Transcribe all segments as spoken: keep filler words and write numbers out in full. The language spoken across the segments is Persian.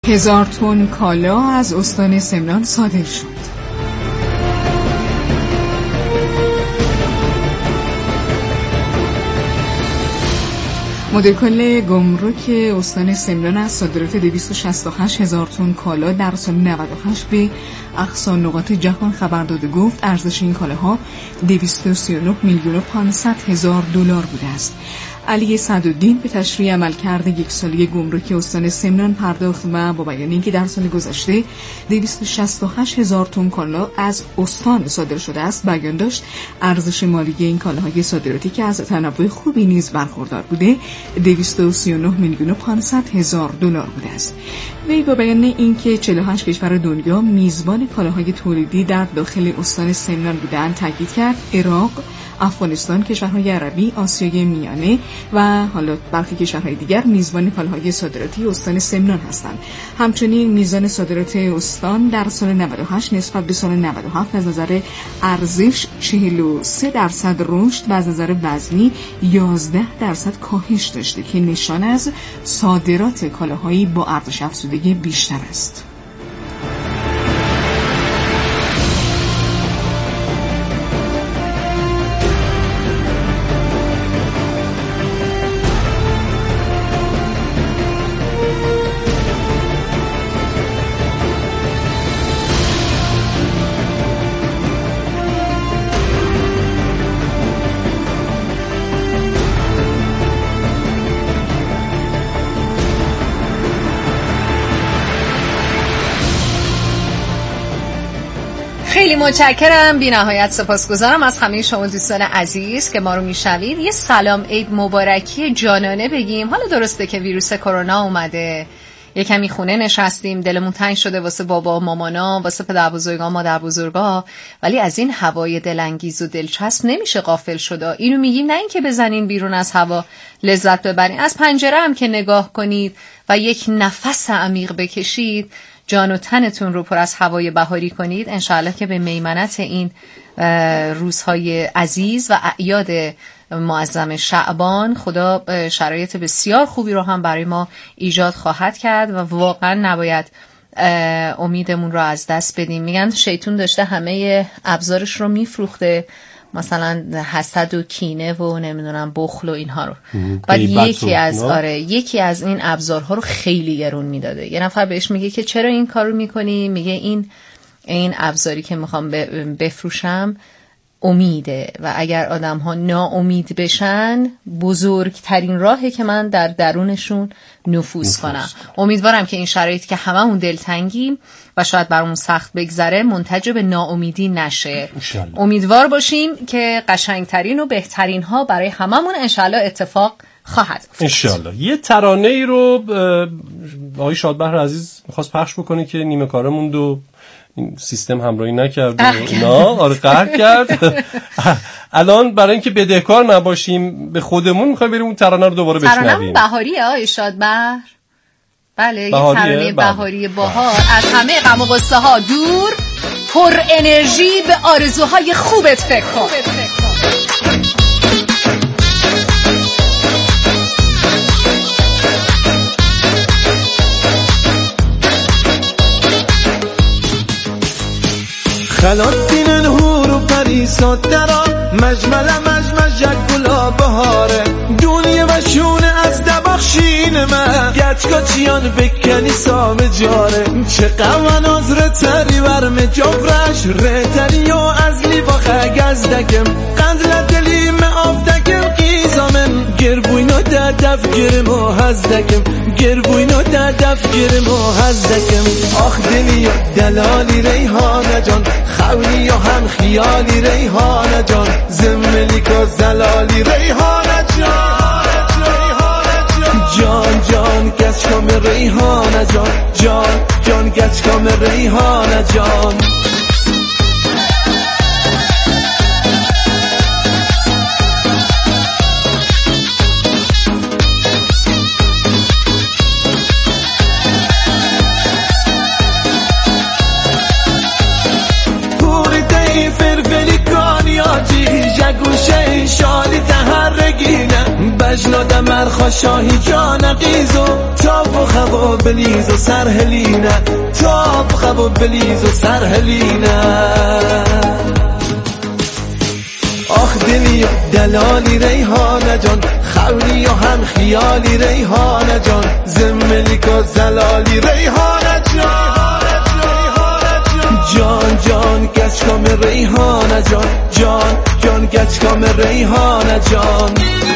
هزار تن کالا از استان سمنان صادر شد. مدیر کل گمرک استان سمنان از صادرات دویست و شصت و هشت هزار تن کالا در سال نود و هشت به اقصا نقاط جهان خبر داده گفت ارزش این کالاها دویست و سی و نه میلیون و پانصد هزار دلار بوده است. علی سعدالدین به تشریح عملکرد یک ساله گمرک استان سمنان پرداخت و با بیان اینکه در سال گذشته دویست و شصت و هشت هزار تن کالا از استان صادر شده است، بیان داشت ارزش مالی این کالاهای صادراتی که از تنوع خوبی نیز برخوردار بوده دویست و سی و نه میلیون و پانصد هزار دلار بوده است. وی با بیان اینکه چهل و هشت کشور دنیا میزبان کالاهای تولیدی در داخل استان سمنان بودند تاکید کرد عراق، افغانستان، کشورهای عربی، آسیای میانه و حالا برخی کشورهای دیگر میزبان کالاهای صادراتی استان سمنان هستند. همچنین میزان صادرات استان در سال نود و هشت نسبت به سال نود و هفت از نظر ارزش چهل و سه درصد رشد و از نظر وزنی یازده درصد کاهش داشته که نشان از صادرات کالاهایی با ارزش افزوده بیشتر است. خیلی متشکرم، بی نهایت سپاسگزارم از همه شما دوستان عزیز که ما رو میشنوید. یه سلام عید مبارکی جانانه بگیم. حالا درسته که ویروس کرونا اومده، یه کمی خونه نشستیم، دلمون تنگ شده واسه بابا مامانا، واسه پدر بزرگا مادر بزرگا، ولی از این هوای دلانگیز و دلچسب نمیشه غافل شد. اینو میگیم نه اینکه بزنین بیرون از هوا لذت ببرین، از پنجره هم که نگاه کنید و یک نفس عمیق بکشید، جان و تنتون رو پر از هوای بهاری کنید، انشاءالله که به میمنت این روزهای عزیز و اعیاد معظم شعبان خدا شرایط بسیار خوبی رو هم برای ما ایجاد خواهد کرد و واقعا نباید امیدمون رو از دست بدیم. میگن شیطون داشته همه ابزارش رو میفروخته، مثلا حسد و کینه و نمیدونم بخل و اینها رو، بعد یکی از آره یکی از این ابزارها رو خیلی گرون میداده. یه نفر بهش میگه که چرا این کارو میکنی؟ میگه این این ابزاری که میخوام بفروشم امیده و اگر آدم ها ناامید بشن بزرگترین راهه که من در درونشون نفوذ نفوذ کنم. امیدوارم که این شرایط که هممون دلتنگیم و شاید برامون سخت بگذره منتج به ناامیدی نشه. انشالله. امیدوار باشیم که قشنگترین و بهترین ها برای هممون انشالله اتفاق خواهد افتاد. انشالله. یه ترانه ای رو آقای شادبهر عزیز می‌خواست پخش بکنه که نیمه کاره موند و این سیستم همراهی نکرد و اینا، آره قهر کرد. الان برای اینکه بدهکار نباشیم به خودمون می‌خوایم بریم اون ترانه رو دوباره بشنویم. ترانه بهاریه آقای شادبهر. بله یه ترانه بهاری بهار، از همه غم و غصه ها دور، پر انرژی، به آرزوهای خوبت فکر کن. خلاصین هور و پریسات درا مجمل مجمج یک گلا بهاره دونیه و شونه از دبخشین من گچگا چیان بکنی سام جاره چه قوان از رتری ورم جفرش رتری و از لیباخه گزدکم قندل دلیم آفدکم قیزامن گربوینو در دف گرم و هزدکم گربوینو در دف گرم و هزدکم آخ دلی و دلالی ریحانه جان خولی و هم خیالی ریحانه جان زملیک و زلالی ریحانه جان جان جان گچ کام ریحانه جان جان جان گچ کام ریحانه جان گوشه شالی تهرگینه بجناد مرخا شاهی جان قیزو تاب و خواب بلیز و سرهلینه تاب خب و بلیز و سرهلینه آخ دلی دلالی ریحانه جان خولی و هم خیالی ریحانه جان زملیک و زلالی ریحانه جان جان جان گچکام ریحانه جان جان جان گچکام ریحانه جان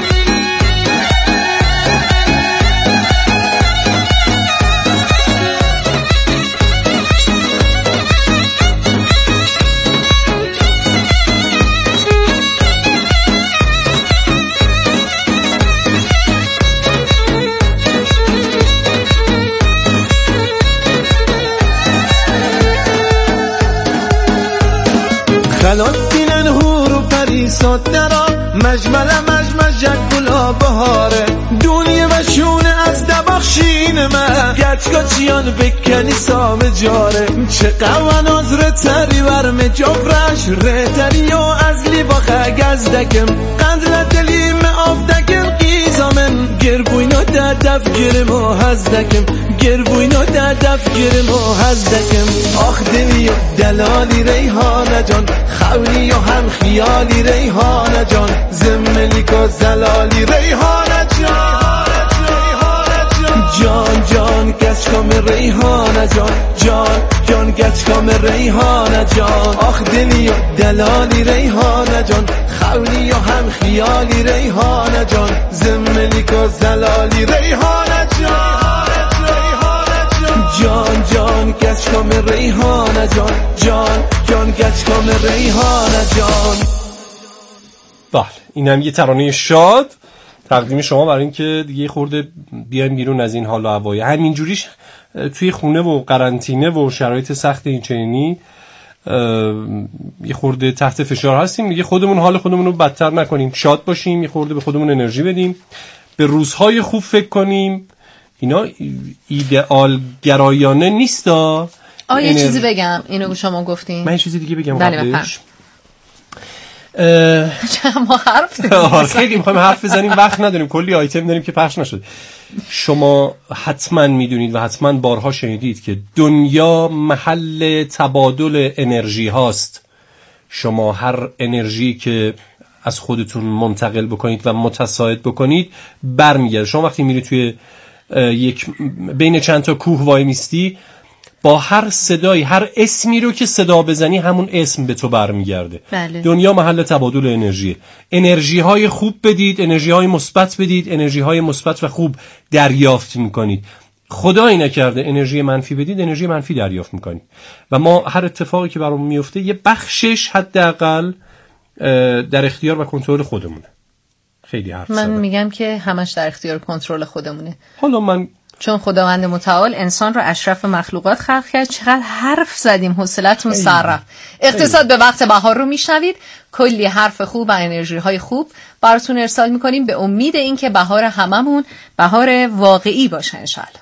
خلات بینن هور و پریسات درا مجمل مجمج گلا بهاره دنیا مشونه از دبخشین من گچگا چیان بکنی سام جاره چه قوان از رتری ورم جفرش رتری و از لیباخه گزدکم قندل دلیم آفدکم قیزامن گربوینو ددف گرم و هزدکم گربوینو ددف گرم و هزدکم آخ دلی دلالی ریحانه جان خولی و هم خیالی ریحانه جان زملیک و زلالی ریحانه جان جان جان گچکام ریحانه جان جان جان گچکام ریحانه جان آخ دلی و دلالی ریحانه جان خولی و هم خیالی ریحانه جان زملیک و زلالی ریحانه جان جان جان گچکام ریحانه جان جان جان گچکام ریحانه جان. بله اینم یه ترانه شاد تقدیم شما برای اینکه دیگه خورده بیایم بیرون از این حال و هوای همینجوریش توی خونه و قرنطینه و شرایط سخت این چنینی یه خورده تحت فشار هستیم دیگه. خودمون حال خودمون رو بدتر نکنیم، شاد باشیم، یه خورده به خودمون انرژی بدیم، به روزهای خوب فکر کنیم. اینا ایدئال گرایانه نیستا. آه یه چیزی بگم اینو شما گفتین، من یه چیزی دیگه بگم قبلش. ما حرف داریم خیلی میخوایم حرف بزنیم وقت نداریم، کلی آیتم داریم که پخش نشد. شما حتما میدونید و حتما بارها شنیدید که دنیا محل تبادل انرژی هاست. شما هر انرژی که از خودتون منتقل بکنید و متساعد بکنید برمیگرده. شما وقتی میری توی یک بین چند تا کوه وای میستی، با هر صدایی هر اسمی رو که صدا بزنی همون اسم به تو برمیگرده. بله. دنیا محل تبادل انرژیه. انرژی های خوب بدید، انرژی های مثبت بدید، انرژی های مثبت و خوب دریافت میکنید. خدایی نکرده انرژی منفی بدید، انرژی منفی دریافت میکنید. و ما هر اتفاقی که برامون میفته یه بخشش حداقل در اختیار و کنترل خودمونه. خیلی حرف من زدم. میگم که همش در اختیار کنترل خودمونه. حالا من چون خداوند متعال انسان رو اشرف مخلوقات خلق کرد. چقدر حرف زدیم، حوصلتون سر رفت. اقتصاد به وقت بهار رو میشنوید. کلی حرف خوب و انرژی های خوب براتون ارسال میکنیم به امید اینکه بهار هممون بهار واقعی باشه انشالله.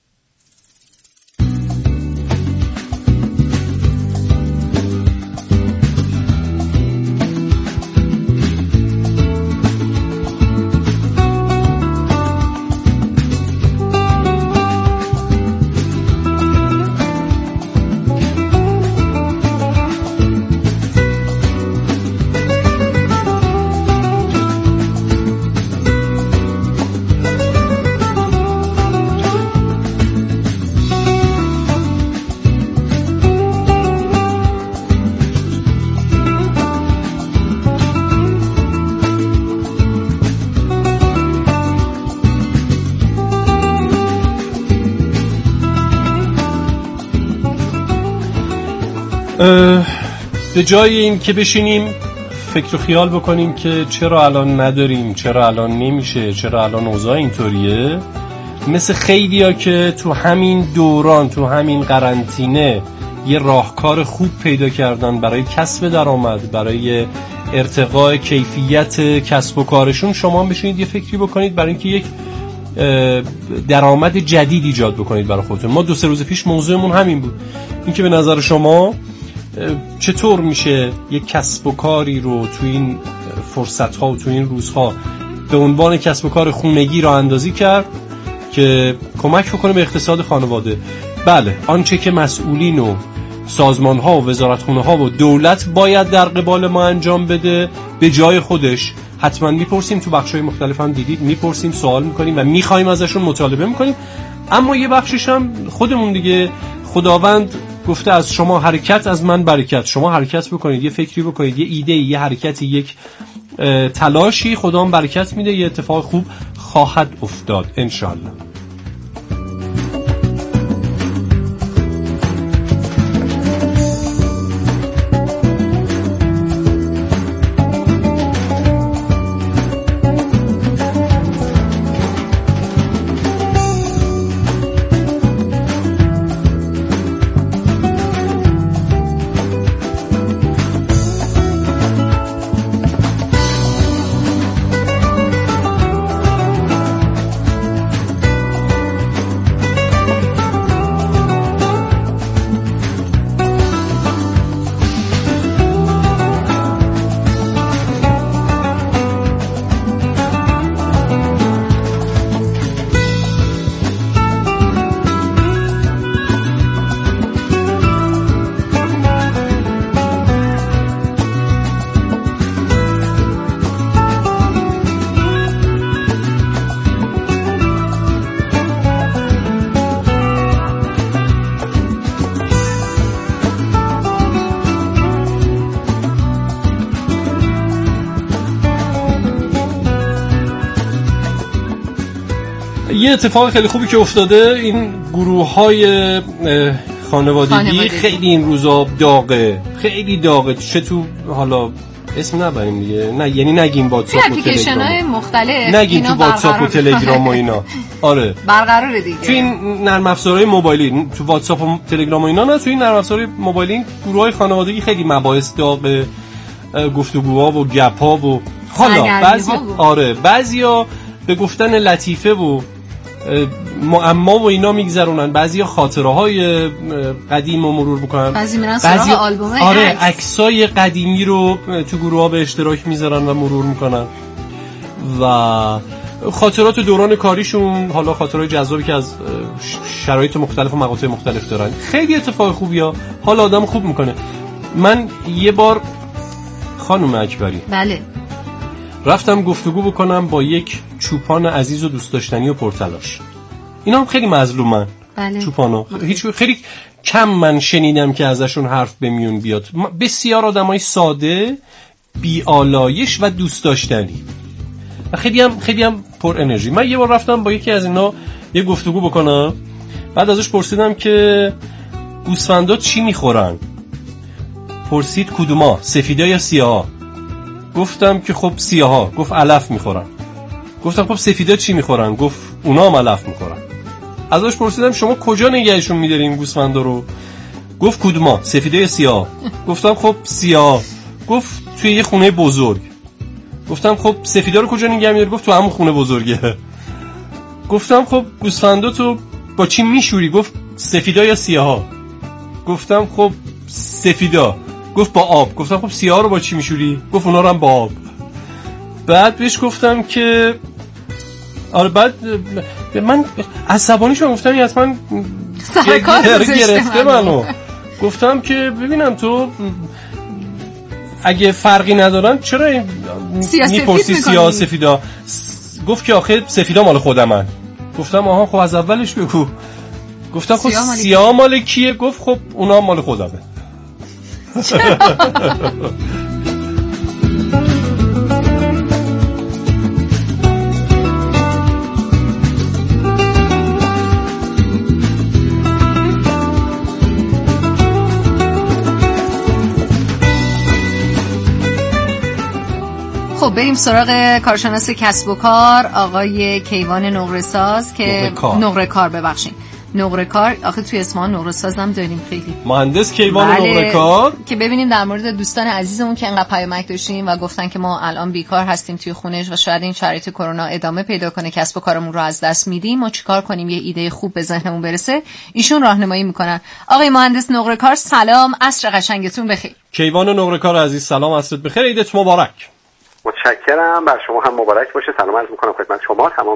به جای این که بشینیم فکر و خیال بکنیم که چرا الان نداریم، چرا الان نمیشه، چرا الان اوضاع اینطوریه، مثل خیلیا که تو همین دوران تو همین قرنطینه یه راهکار خوب پیدا کردن برای کسب درآمد، برای ارتقاء کیفیت کسب و کارشون، شما هم بشینید یه فکری بکنید برای اینکه یک درآمد جدید ایجاد بکنید برای خودتون. ما دو سه روز پیش موضوعمون همین بود، اینکه به نظر شما چطور میشه یک کسب و کاری رو تو این فرصت‌ها و تو این روزها به عنوان کسب و کار خونگی راه اندازی کرد که کمک بکنه به اقتصاد خانواده. بله، آنچه که مسئولین و سازمان‌ها و وزارتخونه‌ها و دولت باید در قبال ما انجام بده به جای خودش حتما میپرسیم، تو بخش‌های مختلف هم دیدید میپرسیم، سوال میکنیم و میخوایم ازشون مطالبه میکنیم. اما یه بخشش هم خودمون دیگه، خداوند گفته از شما حرکت از من برکت، شما حرکت بکنید، یه فکری بکنید، یه ایده، یه حرکتی، یک تلاشی، خدا هم برکت میده، یه اتفاق خوب خواهد افتاد انشالله. یه اتفاق خیلی خوبی که افتاده، این گروه‌های خانوادگی, خانوادگی خیلی این روزا داغه، خیلی داغه، چه تو حالا اسم نبریم دیگه، نه یعنی نگیم واتساپ و تلگرام مختلف، نگیم تو واتساپ و تلگرام و اینا. آره برقراره دیگه. تو این نرم افزارهای موبایلی، تو واتساپ و تلگرام و اینا نه، تو این نرم افزارهای موبایلی گروه‌های خانوادگی خیلی مباحث داغه، گفتگوها و گپ‌ها و حالا بعضی آره بعضیا به گفتن لطیفه و معما و اینا میگذرونن، بعضیا خاطره های قدیم رو مرور میکنن، بعضی میرن سراغ آلبوم آره عکسای قدیمی رو تو گروه ها به اشتراک میذارن و مرور میکنن و خاطرات دوران کاریشون، حالا خاطرهای جذابی که از شرایط مختلف و مقاطع مختلف دارن. خیلی اتفاق خوبیه، حال آدم خوب میکنه. من یه بار خانم اکبری بله رفتم گفتگو بکنم با یک چوپان عزیز و دوست داشتنی و پرتلاش. اینا هم خیلی مظلومن. بله. چوپانا هیچ خیلی کم من شنیدم که ازشون حرف به میون بیاد. بسیار آدمای ساده، بی‌آلایش و دوست داشتنی و خیلی هم خیلی هم پر انرژی. من یه بار رفتم با یکی از اینا یه گفتگو بکنم، بعد ازش پرسیدم که گوسفندا چی میخورن. پرسید کدوما، سفیدا یا سیاها؟ گفتم که خب سیاها. گفت علف میخورن. گفتم خب سفیدا چی میخورن؟ گفت اونا هم علف میخورن. ازش پرسیدم شما کجا نگهشون میدارین گوسفندا رو؟ گفت کدوما، سفیدا یا سیاها؟ گفتم خب سیاها. گفت توی یه خونه بزرگ. گفتم خب سفیدا رو کجا نگه میداری؟ گفت تو همون خونه بزرگه. گفتم خب گوسفندا تو با چی میشوری؟ گفت سفیدا یا سیاها؟ گفتم خب سفیدا. گفت با آب. گفتم خب سیاه رو با چی میشوری؟ گفت اونا رو هم با آب. بعد بهش گفتم که آره، بعد من عصبانی شدم، گفتم این اصلا گرفته منو. گفتم که ببینم تو اگه فرقی ندارن چرا میپرسی سیاه سفیدا؟ گفت که آخه سفیدا مال خودمن. گفتم آها خب از اولش بگو. گفتم خب سیاه مال کیه؟ گفت خب اونا مال خودمه. خب بریم سراغ کارشناس کسب و کار آقای کیوان نقره‌ساز که نقره کار ببخشید نقره کار، آخه توی اصفهان نقره ساز هم داریم خیلی. مهندس کیوان بله. نقره کار که ببینیم در مورد دوستان عزیزمون که انقدر پیامک داشتیم و گفتن که ما الان بیکار هستیم توی خونه و شاید این شرایط کرونا ادامه پیدا کنه، کسب و کارمون رو از دست میدیم، ما چیکار کنیم یه ایده خوب به ذهنمون برسه، ایشون راهنمایی میکنن. آقای مهندس نقره کار سلام، عصر قشنگتون بخیر. کیوان نقره کار عزیز سلام، عصرت بخیر، عیدت مبارک. متشکرم، بر شما هم مبارک باشه. سلام عرض میکنم خدمت شما، تمام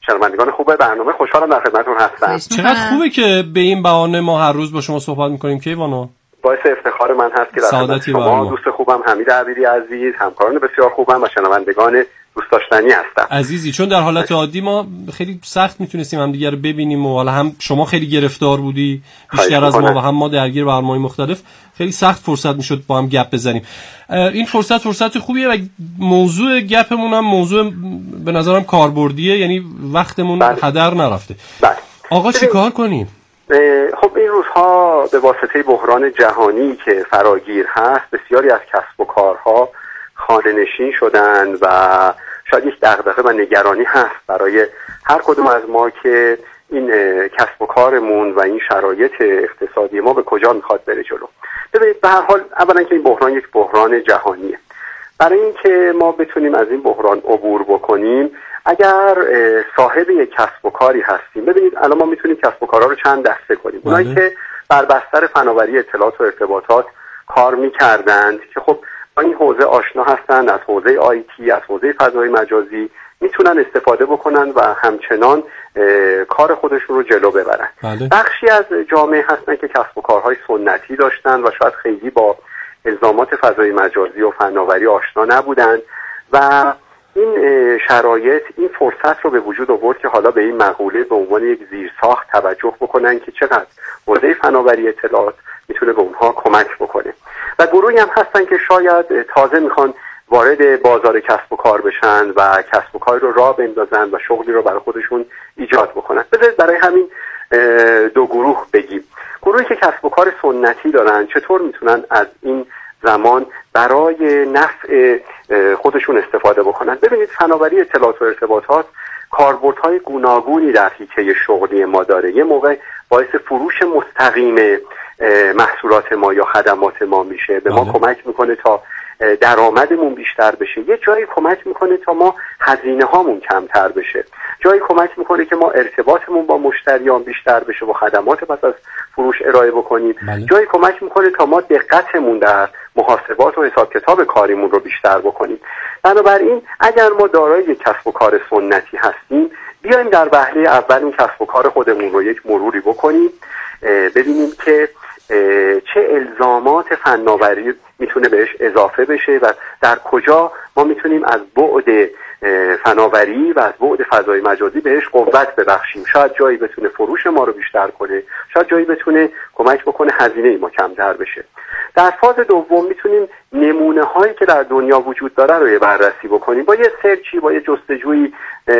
شنوندگان خوب برنامه، خوشحالم در خدمتتون هستم. چقدر خوبه که به این بهانه ما هر روز با شما صحبت می‌کنیم کیوانا. باعث افتخار من هست که در خدمت شما دوست خوبم حمید عبیدی عزیز، همکاران بسیار خوبم و شنوندگان دوست داشتنی هستم. عزیزی، چون در حالت عادی ما خیلی سخت میتونستیم همدیگه رو ببینیم و حالا هم شما خیلی گرفتار بودی بیشتر از ما و هم ما درگیر برنامه‌های مختلف، خیلی سخت فرصت میشد با هم گپ بزنیم. این فرصت فرصت خوبیه و موضوع گپمون هم موضوع به نظرم کاربردیه، یعنی وقتمون بله. هدر نرفته. بله. آقا چیکار کنیم؟ خب این روزها به واسطه بحران جهانی که فراگیر هست بسیاری از کسب و کارها خانه‌نشین شدن و شاید یک دغدغه و نگرانی هست برای هر کدوم از ما که این کسب و کارمون و این شرایط اقتصادی ما به کجا میخواد بره جلو. ببینید به هر حال اولا که این بحران یک بحران جهانیه. برای اینکه ما بتونیم از این بحران عبور بکنیم اگر صاحب یک کسب و کاری هستیم، ببینید الان ما میتونیم کسب و کارها رو چند دسته کنیم. اونایی که بر بستر فناوری اطلاعات و ارتباطات کار میکردند که خب با این حوزه آشنا هستن، از حوزه آیتی، از حوزه فضای مجازی میتونن استفاده بکنن و همچنان کار خودشون رو جلو ببرن. بله. بخشی از جامعه هستن که کسب و کارهای سنتی داشتن و شاید خیلی با الزامات فضای مجازی و فناوری آشنا نبودن و این شرایط این فرصت رو به وجود آورد که حالا به این مقوله به عنوان یک زیرساخت توجه بکنن که چقدر حوزه فناوری اطلاعات میتونه به اونها کمک بکنه. و گروهی هم هستن که شاید تازه میخوان وارد بازار کسب و کار بشن و کسب و کار رو راه بندازن و شغلی رو برای خودشون ایجاد بکنن. بذارید برای همین دو گروه بگیم. گروهی که کسب و کار سنتی دارن چطور میتونن از این زمان برای نفع خودشون استفاده بکنن. ببینید فناوری اطلاعات و ارتباطات کاربردهای گوناگونی در حیطه شغلی ما داره. یه موقع باعث فروش مستقیم محصولات ما یا خدمات ما میشه، به ما کمک میکنه تا درآمدمون بیشتر بشه، یه جایی کمک میکنه تا ما هزینه هامون کمتر بشه، جایی کمک میکنه که ما ارتباطمون با مشتریان بیشتر بشه و خدمات پس از فروش ارائه بکنیم، بله. جایی کمک میکنه تا ما دقتمون در محاسبات و حساب کتاب کاریمون رو بیشتر بکنیم. بنابراین اگر ما دارای یک کسب و کار سنتی هستیم بیایم در وهله اول این کسب و کار خودمون رو یک مروری بکنیم، ببینیم که چه الزامات فناوری میتونه بهش اضافه بشه و در کجا ما میتونیم از بعد فناوری و از بعد فضای مجازی بهش قوت ببخشیم. شاید جایی بتونه فروش ما رو بیشتر کنه، شاید جایی بتونه کمک بکنه هزینه ما کمتر بشه. در فاز دوم میتونیم نمونه هایی که در دنیا وجود داره رو بررسی بکنیم، با یه سرچی، با یه جستجویی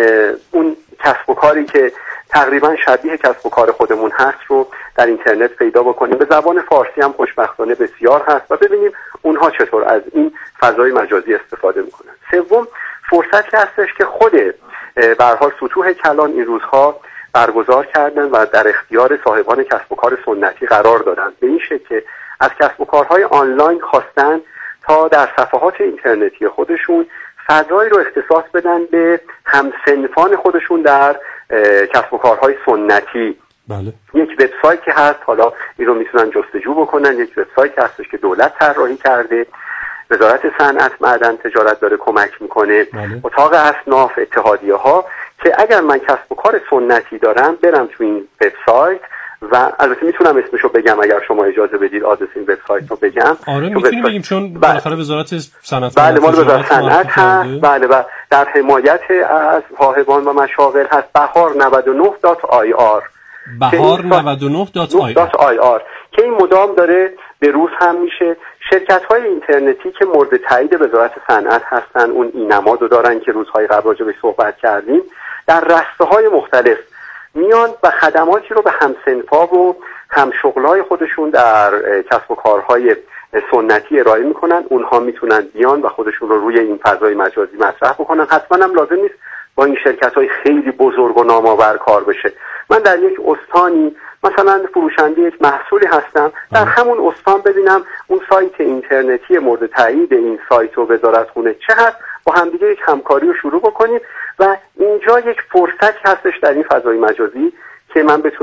اون کسب و کاری که تقریبا شبیه کسب و کار خودمون هست رو در اینترنت پیدا بکنیم. به زبان فارسی هم خوشبختانه بسیار هست و ببینیم اونها چطور از این فضای مجازی استفاده میکنن. سوم فرصتی هستش که خود به هر حال سطوح کلان این روزها برگزار کردن و در اختیار صاحبان کسب و کار سنتی قرار دادن، به این شکل که از کسب و کارهای آنلاین خواستن تا در صفحات اینترنتی خودشون فضایی رو اختصاص بدن به همسنفان خودشون در کسب و کارهای سنتی. بله. یک وبسایتی هست، حالا این رو میتونن جستجو بکنن، یک وبسایتی هستش که دولت طراحی کرده، وزارت صنعت، معدن، تجارت داره کمک میکنه، بله. اتاق اصناف، اتحادیه ها، که اگر من کسب و کار سنتی دارم برم تو این وبسایت و البته میتونم اسمشو بگم اگر شما اجازه بدید آدرس این وبسایت رو بگم. آره میتونیم بگیم چون بالاخره وزارت صنعت بله مال وزارت صنعت هست. بله و در حمایت از صاحبان و مشاغل هست. بهار نود و نه دات آی آر بهار نود و نه دات آی آر که این مدام داره به روز هم میشه. شرکت های اینترنتی که مورد تایید وزارت صنعت هستن اون اینما رو دارن که روزهای قبل راجع بهش صحبت کردیم، در رسته های مختلف میان و خدماتی رو به همسنفا و همشغلای خودشون در کسب و کارهای سنتی ارائه میکنن. اونها میتونن بیان و خودشون رو روی این فضای مجازی مطرح بکنن. حتما هم لازم نیست با این شرکت های خیلی بزرگ و نامآور کار بشه. من در یک استانی مثلا فروشنده یک محصولی هستم، در همون استان ببینم اون سایت اینترنتی مورد تایید این سایت و وزارتخونه چه هست، با همدیگه یک همکاری رو شروع بکنیم و اینجا یک فرصت هستش در این فضای مجازی که من بتونم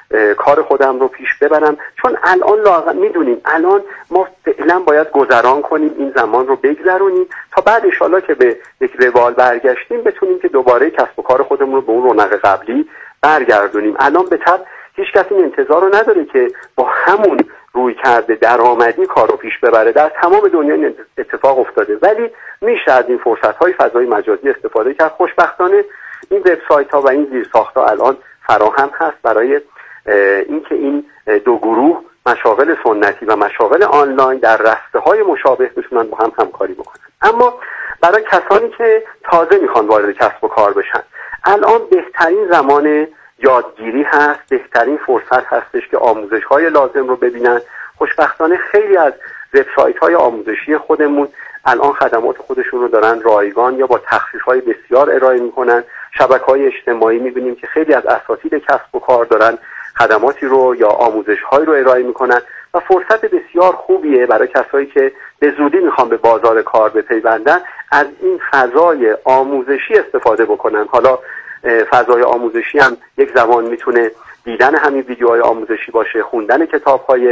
کار خودم رو پیش ببرم، چون الان لااقل میدونیم الان ما فعلا باید گذران کنیم، این زمان رو بگذرونیم تا بعد ان شاءالله که به یک روال برگشتیم بتونیم که دوباره کسب و کار خودمون رو به اون رونق قبلی برگردونیم. الان به طب هیچ کسی این انتظار رو نداره که با همون روی کرده درآمدی کار رو پیش ببره. در تمام دنیا این اتفاق افتاده، ولی میشه از این فرصت‌های فضای مجازی استفاده کرد. خوشبختانه این وبسایت‌ها و این زیرساخت‌ها الان فراهم هست برای اینکه این دو گروه مشاغل سنتی و مشاغل آنلاین در رسته‌های مشابه بتونن با هم همکاری بکنن. اما برای کسانی که تازه میخوان وارد کسب و کار بشن، الان بهترین زمان یادگیری هست، بهترین فرصت هستش که آموزش‌های لازم رو ببینن. خوشبختانه خیلی از وبسایت‌های آموزشی خودمون الان خدمات خودشون رو دارن رایگان یا با تخفیف‌های بسیار ارائه می‌کنن. شبکه‌های اجتماعی می‌بینیم که خیلی از اساتید کسب و کار دارن خدماتی رو یا آموزش‌هایی رو ارائه می‌کنن و فرصت بسیار خوبیه برای کسایی که به زودی میخوان به بازار کار بپیوندن از این فضای آموزشی استفاده بکنن. حالا فضای آموزشی هم یک زمان میتونه دیدن همین ویدیوهای آموزشی باشه، خوندن کتاب‌های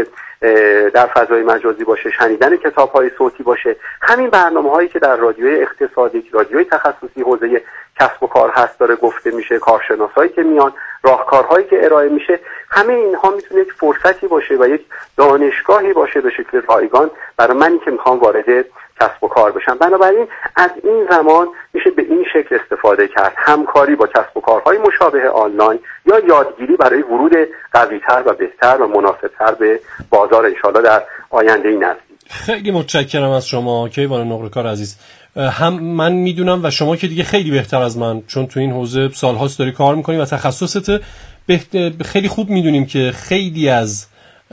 در فضای مجازی باشه، شنیدن کتاب‌های صوتی باشه، همین برنامه‌هایی که در رادیوی اختصاصی، رادیوی تخصصی حوزه کسب و کار هست داره گفته میشه، کارشناسایی که میان، راهکارهایی که ارائه میشه، همه اینها میتونه یک فرصتی باشه و یک دانشگاهی باشه به شکل رایگان برای منی که میخوام وارد کسب و کار بشم. بنابراین از این زمان میشه به این شکل استفاده کرد، همکاری با کسب و کارهای مشابه آنلاین یا یادگیری برای ورود قوی‌تر و بهتر و مناسب‌تر به بازار انشالله در آینده نزدیک. خیلی متشکرم از شما کیوان نقره‌کار عزیز. هم من میدونم و شما که دیگه خیلی بهتر از من، چون تو این حوزه سال‌هاست داری کار می‌کنی و تخصصت، خیلی خوب میدونیم که خیلی از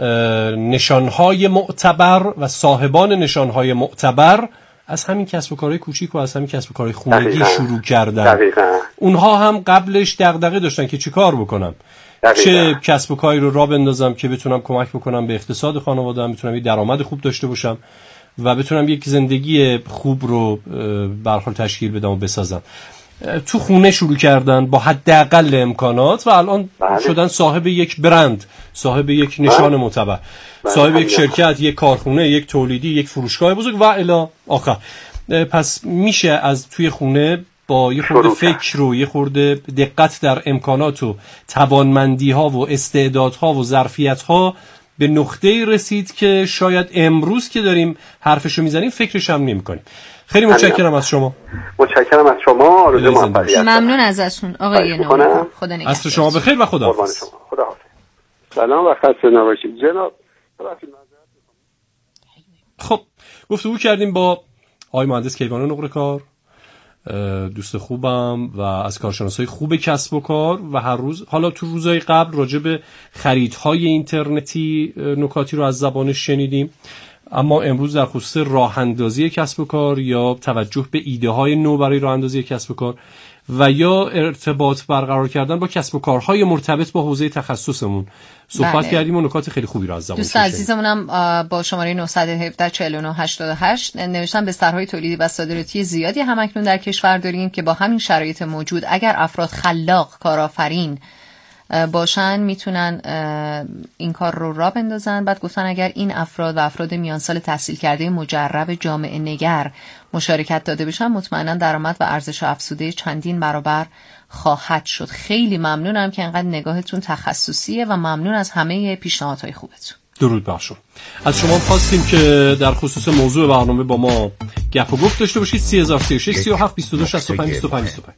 نشانهای معتبر و صاحبان نشانهای معتبر از همین کسب و کارهای کوچیک و از همین کسب و کارهای خونگی شروع کردن. دقیقا. اونها هم قبلش دغدغه داشتن که چی کار بکنم، دقیقا. چه کسب و کاری رو راه بندازم که بتونم کمک بکنم به اقتصاد خانواده‌ام، بتونم یه درآمد خوب داشته باشم و بتونم یک زندگی خوب رو به هر حال تشکیل بدم و بسازم. تو خونه شروع کردن با حداقل امکانات و الان بله. شدن صاحب یک برند، صاحب یک نشان بله. معتبر، بله. صاحب یک شرکت، یک کارخونه، یک تولیدی، یک فروشگاه بزرگ و الی آخر. پس میشه از توی خونه با یه خورده فکر و یه خورده دقت در امکانات و توانمندی ها و استعدادها و ظرفیت ها به نقطه‌ای رسید که شاید امروز که داریم حرفشو میزنیم فکرش هم نمی‌کنیم. خیلی متشکرم از شما. متشکرم از شما. آرزوی موفقیت. ممنون ازتون آقای نقره‌کار. خدا نگهدار. عصر شما بخیر و خدا حافظ. خدا حافظ. سلام و خسته نباشید جناب. خب گفتگو کردیم با آقای مهندس کیوان نقره‌کار، دوست خوبم و از کارشناسای خوب کسب و کار و هر روز، حالا تو روزهای قبل راجع به خریدهای اینترنتی نکاتی رو از زبانش شنیدیم، اما امروز در خصوص راه اندازی کسب و کار یا توجه به ایده های نو برای راه اندازی کسب و کار و یا ارتباط برقرار کردن با کسب و کارهای مرتبط با حوزه تخصصمون صحبت بله. کردیم و نکات خیلی خوبی رو از زبان دوست عزیزمونم با شماره نه یک هفت چهار نه هشتاد و هشت نوشتن بسترهای تولیدی و صادراتی زیادی همکنون در کشور داریم که با همین شرایط موجود اگر افراد خلاق، کارآفرین باشن میتونن این کار رو راه بندازن. بعد گفتن اگر این افراد و افراد میان سال تحصیل کرده مجرب جامعه نگر مشارکت داده بشن مطمئنا درآمد و ارزش افزوده چندین برابر خواهد شد. خیلی ممنونم که انقدر نگاهتون تخصصیه و ممنون از همه پیشنهادهای خوبتون. درود بر شما. از شما خواستیم که در خصوص موضوع برنامه با ما گپ و گفت داشته باشید. سه هزار و سی و شش سی و هفت بیست و دو شصت و پنج بیست و پنج بیست و پنج.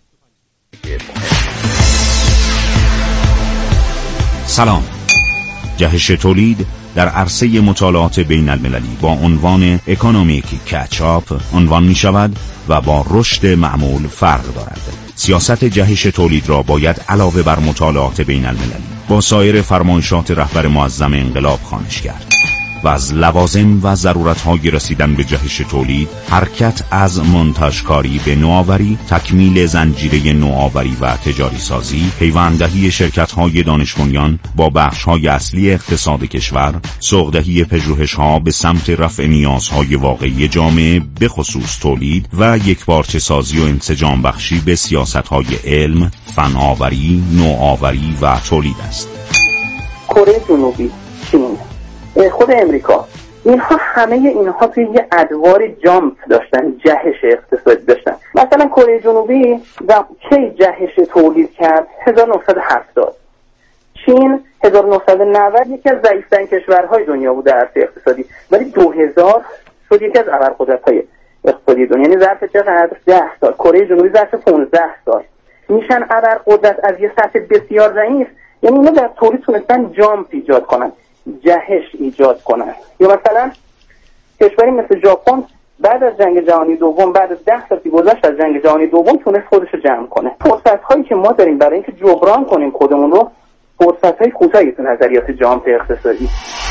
سلام. جهش تولید در عرصه مطالعات بین المللی با عنوان اکونومیک کچاپ عنوان می شود و با رشد معمول فرق دارد. سیاست جهش تولید را باید علاوه بر مطالعات بین المللی با سایر فرمایشات رهبر معظم انقلاب خوانش کرد و از لوازم و ضرورت‌های رسیدن به جهش تولید، حرکت از منتجکاری به نوآوری، تکمیل زنجیره نوآوری و تجاری سازی، پیونددهی شرکت‌های دانش بنیان با بخش‌های اصلی اقتصاد کشور، سوق‌دهی پژوهش‌ها به سمت رفع نیازهای واقعی جامعه به خصوص تولید و یکپارچه سازی و انسجام بخشی به سیاست‌های علم، فناوری، نوآوری و تولید است. کره جنوبی، چین، خود امریکا، اینها همه اینها توی یه ادوار جامپ داشتن، جهش اقتصادی داشتن. مثلا کره جنوبی کی جهش تولید کرد؟ هزار و نهصد و هفتاد. چین هزار و نهصد و نود یکی از ضعیف‌ترین کشورهای دنیا بود در عرصه اقتصادی، ولی دو هزار شد یکی از ابرقدرت‌های اقتصادی دنیا. یعنی ظرف چقدر؟ ده سال. کره جنوبی ظرف پانزده سال میشن ابرقدرت از یه سطح بسیار ضعیف. یعنی اینا در تولید تونستن جامپ ایجاد کنن، جهش ایجاد کنن. یا مثلا کشوری مثل ژاپن بعد از جنگ جهانی دوم، بعد از ده سال که گذشت از جنگ جهانی دوم، تونست خودش رو جمع کنه. فرصت‌هایی که ما داریم برای اینکه جبران کنیم خودمون رو، فرصت‌های کوتاهی تو نظریات جامپ اقتصادی.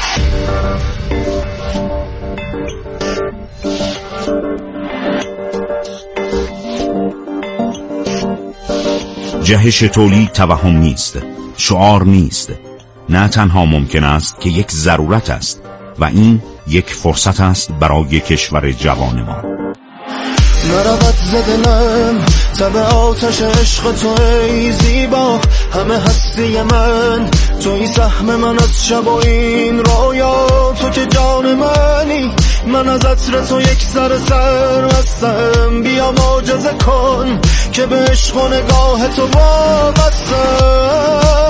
جهش تولید توهم نیست، شعار نیست، نه تنها ممکن است که یک ضرورت است و این یک فرصت است برای کشور جوان ما. نرود زدنم تب آتش عشق تو ای زیبا، همه هستی من توی سهم من از شب و این رویا، تو که جان منی، من از عطر تو یک سر سر هستم. بیا معجزه کن که به عشق و نگاه تو وابستم.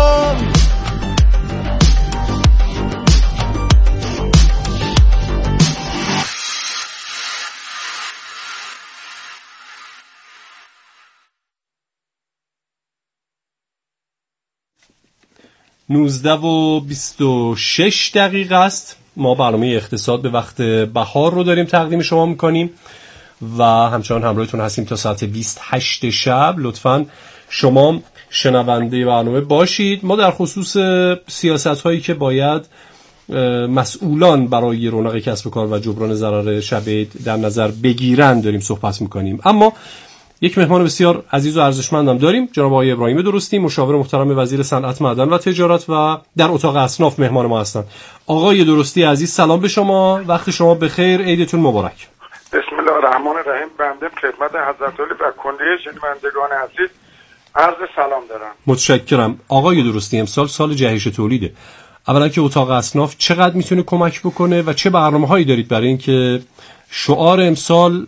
نوزده و بیست و شش دقیقه است. ما برنامه اقتصاد به وقت بهار رو داریم تقدیم شما میکنیم و همچنان همراهتون هستیم تا ساعت بیست و هشت شب. لطفاً شما شنونده برنامه باشید. ما در خصوص سیاست هایی که باید مسئولان برای رونق کسب و کار و جبران ضرر شب در نظر بگیرن داریم صحبت میکنیم. اما یک مهمان بسیار عزیز و ارزشمندم داریم، جناب آقای ابراهیم درستی، مشاور محترم وزیر صنعت، معدن و تجارت و در اتاق اصناف مهمان ما هستند. آقای درستی عزیز، سلام به شما، وقت شما بخیر، عیدتون مبارک. بسم الله الرحمن الرحیم. بنده خدمت حضرت عالی و کلیه شنوندگان عزیز عرض سلام دارم. متشکرم. آقای درستی، امسال سال جهش تولیده. اولا که اتاق اصناف چقدر میتونه کمک بکنه و چه برنامه‌هایی دارید برای اینکه شعار امسال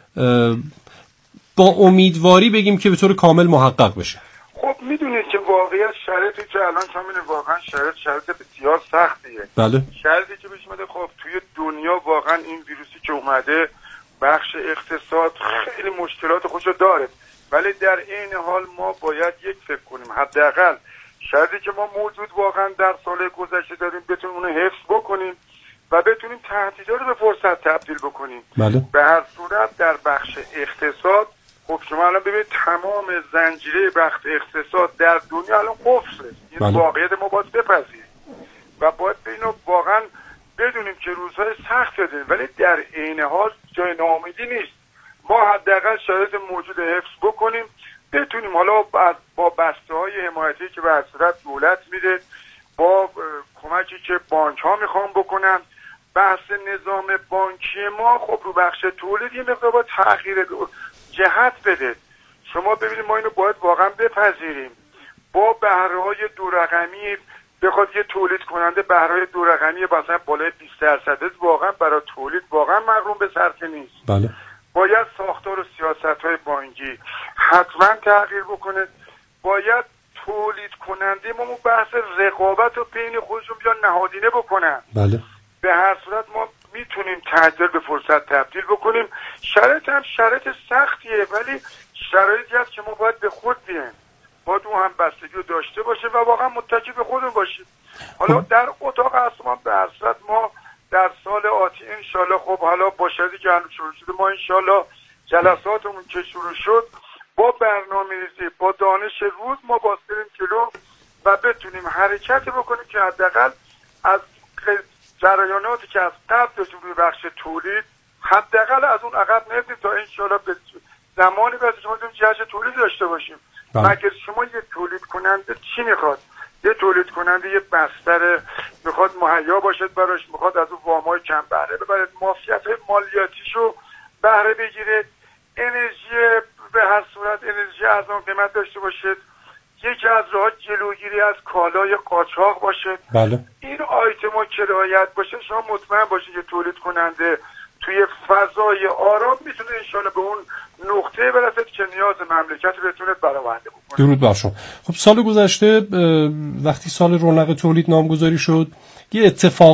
با امیدواری بگیم که به طور کامل محقق بشه؟ خب میدونید که واقعیت شرایطی که الان شما می‌بینید واقعا شرایط شرایط بسیار سختیه. بله. شرایطی که پیش اومده، خب توی دنیا واقعا این ویروسی که اومده بخش اقتصاد خیلی مشکلات خودشو داره، ولی در این حال ما باید یک فکر کنیم، حداقل شرایطی که ما موجود واقعا در سال گذشته داریم بتونیم اونو حفظ بکنیم و بتونیم تهدیدها رو به فرصت تبدیل بکنیم. بله. به هر صورت در بخش اقتصاد، خب شما الان ببینید تمام زنجیره بخش اقتصاد در دنیا الان قفله. این بله. واقعیت ما باید بپذیریم و باید اینو واقعا بدونیم که روزهای سخت داریم، ولی در عین حال جای ناامیدی نیست. ما حداقل شرایط موجود حفظ بکنیم، بتونیم حالا با بسته‌های حمایتی که به هر صورت دولت میده، با کمکی که بانک ها میخوان بکنن، بحث نظام بانکی ما خب رو بخش تولید یه مقدار با تغییر جهت بده. شما ببینید ما اینو باید واقعا بپذیریم. با بهره‌های دو رقمی بخواد یه تولید کننده بهرهای دو رقمی مثلا بالای بیست درصد واقعا برای تولید واقعا مغروم به صرفه نیست. بله. باید ساختار و سیاست‌های بانکی حتما تغییر بکنه. باید تولید کننده ما بحث رقابت رو بین خودشون بیان نهادینه بکنن. بله. به هر صورت ما میتونیم تغییر به فرصت تبدیل بکنیم. شرایط هم شرایط سختیه، ولی شرایطی هست که ما باید به خود بیایم، باید اون هم بستگی رو داشته باشه و واقعا متکی به خودمون باشیم. حالا در اتاق اصلا به هر صورت ما در سال آتی انشالله، خب حالا با شدی که هنوز شروع شده، ما انشالله جلساتمون که شروع شد با برنامه ریزی با دانش روز ما باز بریم جلو و بتونیم حرکت بکنیم که حداقل از جریاناتی که از قبل داشتیم روی بخش تولید حداقل از اون عقب نرفتیم تا انشالله به زمانی برسیم که ما جهش تولید داشته باشیم. مگر شما یه تولید کننده چی میخواد؟ یه تولید کننده یه بستر میخواد مهیا باشد براش، میخواد از اون وامای کم بهره ببرد، معافیت‌های مالیاتیشو بهره بگیره، انرژی به هر صورت انرژی ارزان قیمت داشته باشد، یکی از راه جلوگیری از کالای قاچاق باشه. بله. این آیتما که رعایت باشه شما مطمئن باشید که تولید کننده توی فضای آرام میتونه انشالله به اون نقطه برسد که نیاز مملکت بتونه برآورده بکنه. درود بر شما. خب سال گذشته وقتی سال رونق تولید نامگذاری شد، یه اتفاق